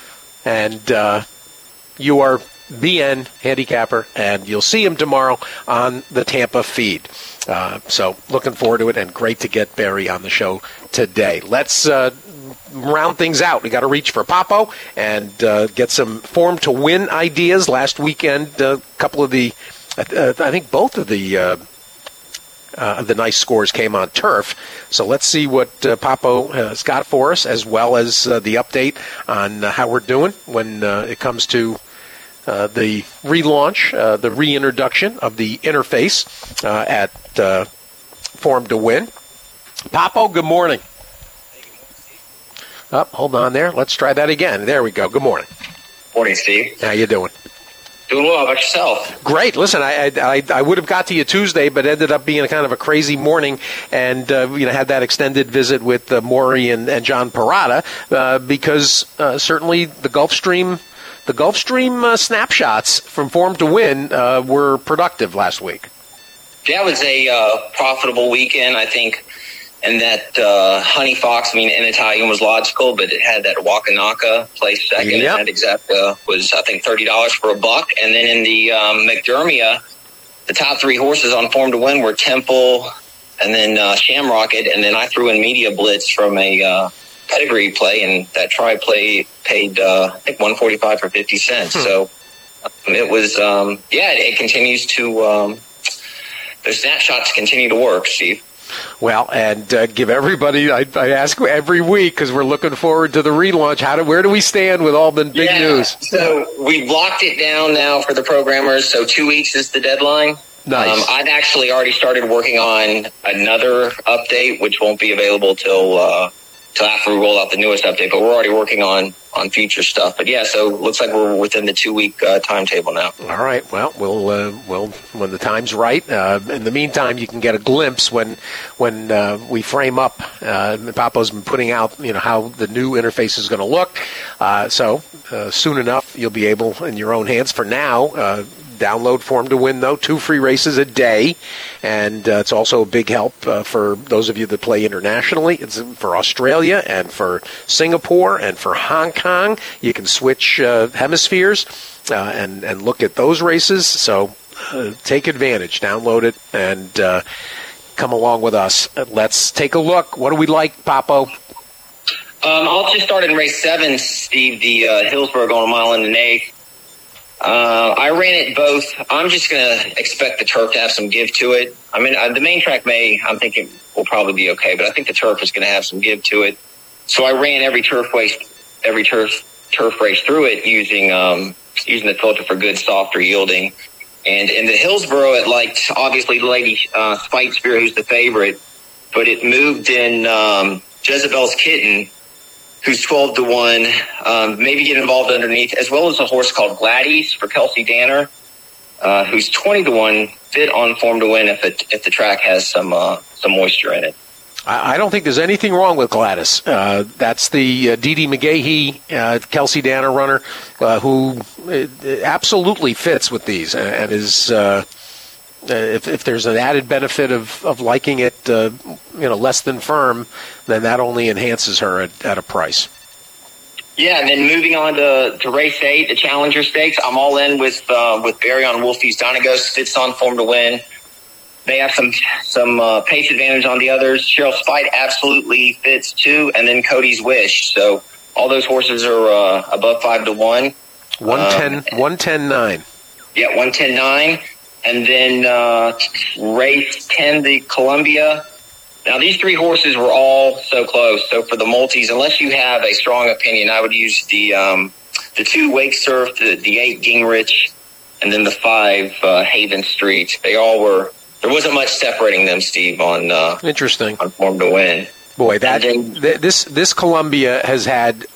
and uh, you are B N Handicapper, and you'll see him tomorrow on the Tampa feed. Uh, so looking forward to it, and great to get Barry on the show today. Let's uh, round things out. We got to reach for Papo and uh, get some form to win ideas. Last weekend, a uh, couple of the, uh, I think both of the uh, uh, the nice scores came on turf. So let's see what uh, Papo has got for us, as well as uh, the update on uh, how we're doing when uh, it comes to Uh, the relaunch, uh, the reintroduction of the interface uh, at uh, Form to Win. Papo, good morning. Oh, hold on there. Let's try that again. There we go. Good morning. Morning, Steve. How you doing? Doing well. How about yourself? Great. Listen, I, I I would have got to you Tuesday, but ended up being a kind of a crazy morning, and uh, you know had that extended visit with uh, Maury and, and John Parada uh, because uh, certainly the Gulfstream. The Gulfstream uh, snapshots from Form to Win uh, were productive last week. Yeah, it was a uh, profitable weekend, I think, and that uh, Honey Fox, I mean, in Italian was logical, but it had that Wakanaka place second, Yep. and that exact uh, was, I think, thirty dollars for a buck. And then in the um, McDermott, the top three horses on Form to Win were Temple, and then uh, Shamrocket, and then I threw in Media Blitz from a uh, pedigree play, and that try play paid uh, I think one forty-five for fifty cents. Hmm. So um, it was um, yeah, it, it continues to um, the snapshots continue to work, Steve. Well, and uh, give everybody, I, I ask every week because we're looking forward to the relaunch. How do, where do we stand with all the big yeah, news? So we've locked it down now for the programmers. So two weeks is the deadline. Nice. Um, I've actually already started working on another update, which won't be available till uh, till after we roll out the newest update. But we're already working on, on future stuff. But yeah, so it looks like we're within the two week uh, timetable now. All right. Well, we'll uh, we'll when the time's right. Uh, in the meantime, you can get a glimpse when when uh, we frame up. Uh, Papo's been putting out, you know, how the new interface is going to look. Uh, so uh, soon enough, you'll be able, in your own hands. For now. Uh, Download Form to Win, though. Two free races a day. And uh, it's also a big help uh, for those of you that play internationally. It's for Australia and for Singapore and for Hong Kong. You can switch uh, hemispheres uh, and, and look at those races. So uh, take advantage. Download it and uh, come along with us. Let's take a look. What do we like, Papo? Um, I'll just start in race seven, Steve, the uh, Hillsborough on a mile and an eighth. Uh, I ran it both. I'm just going to expect the turf to have some give to it. I mean, uh, the main track may, I'm thinking, will probably be okay, but I think the turf is going to have some give to it. So I ran every turf race, every turf turf race through it using um, using the filter for good, softer yielding. And in the Hillsborough, it liked obviously Lady uh, Spite Spear, who's the favorite, but it moved in um, Jezebel's Kitten, who's twelve to one, um, maybe get involved underneath, as well as a horse called Gladys for Kelsey Danner, uh, who's twenty to one, fit on Form to Win if it, if the track has some uh, some moisture in it. I don't think there's anything wrong with Gladys. Uh, that's the uh, Dee Dee McGahee, uh, Kelsey Danner runner, uh, who uh, absolutely fits with these and is... Uh, If, if there's an added benefit of, of liking it, uh, you know, less than firm, then that only enhances her at, at a price. Yeah, and then moving on to, to race eight, the Challenger Stakes, I'm all in with uh, with Barry on Wolfie's Donagos, fits on Form to Win. They have some some uh, pace advantage on the others. Cheryl Spite absolutely fits too, and then Cody's Wish. So all those horses are uh, above five to one. one ten, um, one ten nine. Yeah, one ten nine. And then uh, race ten, the Columbia. Now, these three horses were all so close. So for the multis, unless you have a strong opinion, I would use the um, the two Wake Surf, the, the eight Gingrich, and then the five uh, Haven Street. They all were. There wasn't much separating them, Steve, on uh, interesting on Form to Win. Boy, that then, th- this this Columbia has had.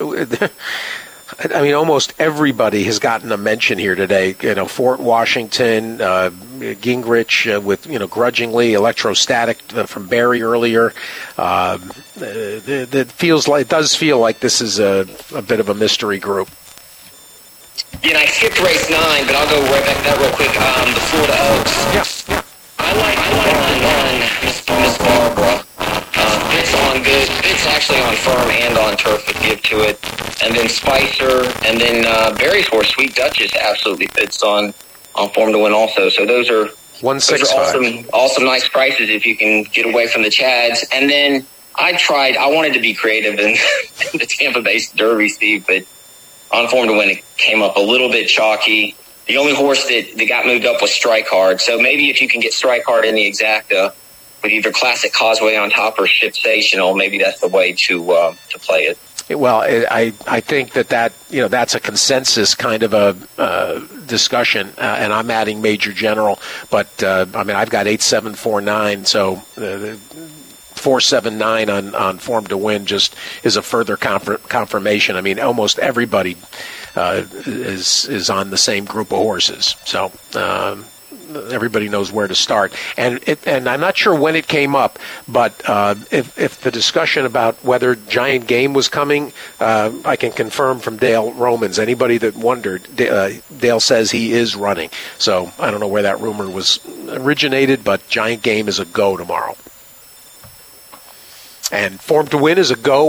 I mean, almost everybody has gotten a mention here today. You know, Fort Washington, uh, Gingrich uh, with, you know, grudgingly, Electrostatic uh, from Barry earlier. Uh, it feels like, it does feel like this is a, a bit of a mystery group. Yeah, and I skipped race nine, but I'll go right back to that real quick. Um, the Florida Oaks. Yeah, yeah. I like, I like on one, Miss, Miss Barbara. Uh, fits on good. Fits actually on firm and on turf with give to it. And then Spicer, and then uh, Barry's horse, Sweet Duchess, absolutely fits on, on Form to Win also. So those are, One six those are five. awesome, awesome, nice prices if you can get away from the Chads. And then I tried, I wanted to be creative in the Tampa Bay Derby, Steve, but on Form to Win it came up a little bit chalky. The only horse that, that got moved up was Strike Hard. So maybe if you can get Strike Hard in the exacta with either Classic Causeway on top or Shipsational, maybe that's the way to uh, to play it. Well, I I think that, that you know that's a consensus kind of a uh, discussion, uh, and I'm adding Major General, but uh, I mean I've got eight seven four nine, so uh, four seven nine on, on Form to Win just is a further confir- confirmation. I mean almost everybody uh, is is on the same group of horses, so. Um, Everybody knows where to start, and it, and I'm not sure when it came up, but uh, if if the discussion about whether Giant Game was coming, uh, I can confirm from Dale Romans. Anybody that wondered, uh, Dale says he is running. So I don't know where that rumor was originated, but Giant Game is a go tomorrow, and Form to Win is a go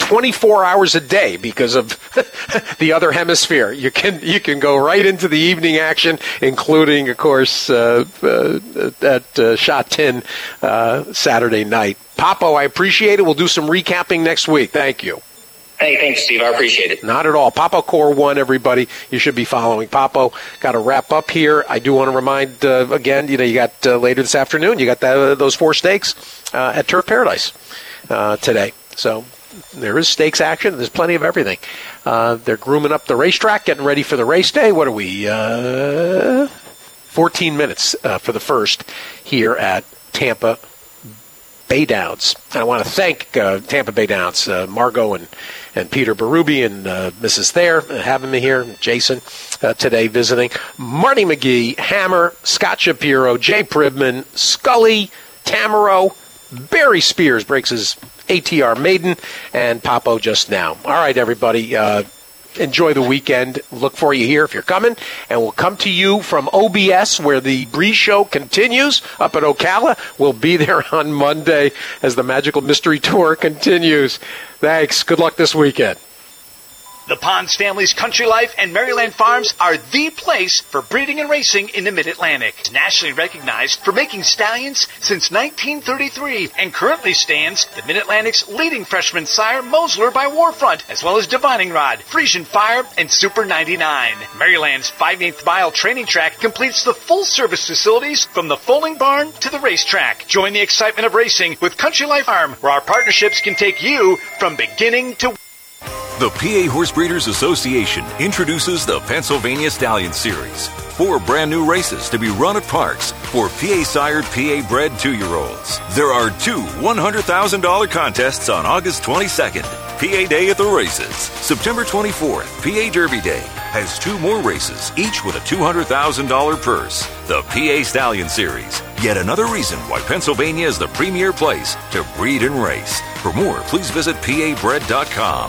twenty-four hours a day because of the other hemisphere. You can you can go right into the evening action, including, of course, uh, uh, at uh, Shot ten uh, Saturday night. Papo, I appreciate it. We'll do some recapping next week. Thank you. Hey, thanks, Steve. I appreciate it. Not at all. Papo Core one, everybody. You should be following Papo. Got to wrap up here. I do want to remind, uh, again, you know, you got uh, later this afternoon, you got that, uh, those four stakes uh, at Turf Paradise uh, today. So there is stakes action. There's plenty of everything. Uh, they're grooming up the racetrack, getting ready for the race day. What are we? Uh, fourteen minutes uh, for the first here at Tampa Bay Downs. And I want to thank uh, Tampa Bay Downs, uh, Margot and, and Peter Berube and uh, Missus Thayer uh, having me here, Jason uh, today visiting, Marty McGee, Hammer, Scott Shapiro, Jay Pribman, Scully, Tamaro, Barry Spears breaks his A T R maiden, and Papo just now. All right, everybody. Uh, Enjoy the weekend. Look for you here if you're coming. And we'll come to you from O B S, where the Breeze Show continues up at Ocala. We'll be there on Monday as the Magical Mystery Tour continues. Thanks. Good luck this weekend. The Pons family's Country Life and Maryland Farms are the place for breeding and racing in the Mid-Atlantic. Nationally recognized for making stallions since nineteen thirty-three and currently stands the Mid-Atlantic's leading freshman sire, Mosler by Warfront, as well as Divining Rod, Frisian Fire, and Super ninety-nine. Maryland's five-eighths mile training track completes the full-service facilities from the foaling barn to the racetrack. Join the excitement of racing with Country Life Farm, where our partnerships can take you from beginning to The P A Horse Breeders Association introduces the Pennsylvania Stallion Series. Four brand new races to be run at parks for P A-sired, P A-bred two-year-olds. There are two one hundred thousand dollars contests on August twenty-second. P A Day at the races. September twenty-fourth, P A Derby Day has two more races, each with a two hundred thousand dollars purse. The P A Stallion Series. Yet another reason why Pennsylvania is the premier place to breed and race. For more, please visit P A bred dot com.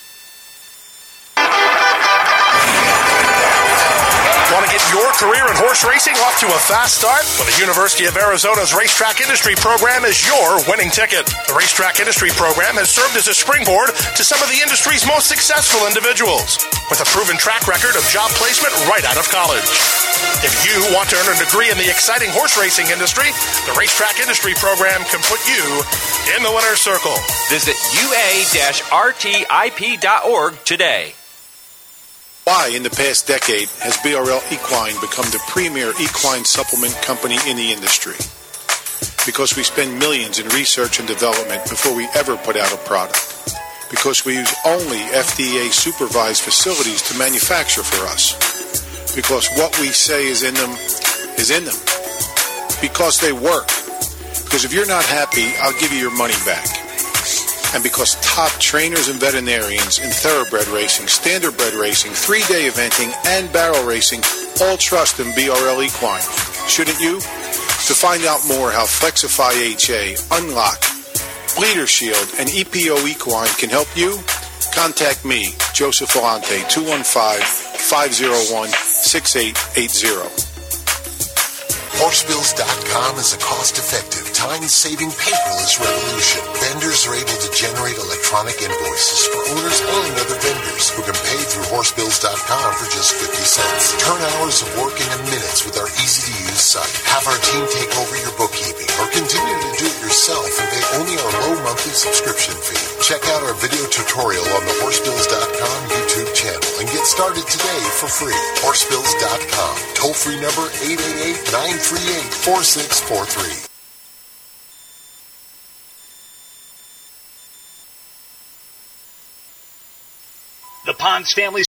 Want to get your career in horse racing off to a fast start? Well, the University of Arizona's Racetrack Industry Program is your winning ticket. The Racetrack Industry Program has served as a springboard to some of the industry's most successful individuals, with a proven track record of job placement right out of college. If you want to earn a degree in the exciting horse racing industry, the Racetrack Industry Program can put you in the winner's circle. Visit U A R T I P dot org today. Why, in the past decade, has B R L Equine become the premier equine supplement company in the industry? Because we spend millions in research and development before we ever put out a product. Because we use only F D A-supervised facilities to manufacture for us. Because what we say is in them is in them. Because they work. Because if you're not happy, I'll give you your money back. And because top trainers and veterinarians in thoroughbred racing, standardbred racing, three-day eventing, and barrel racing all trust in B R L Equine. Shouldn't you? To find out more how Flexify H A, Unlock, Bleeder Shield, and E P O Equine can help you, contact me, Joseph Volante, two one five, five oh one, six eight eight zero. Horsebills dot com is a cost-effective, time-saving paperless revolution. Vendors are able to generate electronic invoices for owners and other vendors who can pay through Horsebills dot com for just fifty cents. Turn hours of work into minutes with our easy-to-use site. Have our team take over your bookkeeping or continue to do it yourself and pay only our low monthly subscription fee. Check out our video tutorial on the Horsebills dot com YouTube channel and get started today for free. Horsebills dot com. Toll-free number eight eight eight, nine three eight, four six four three. the Pons family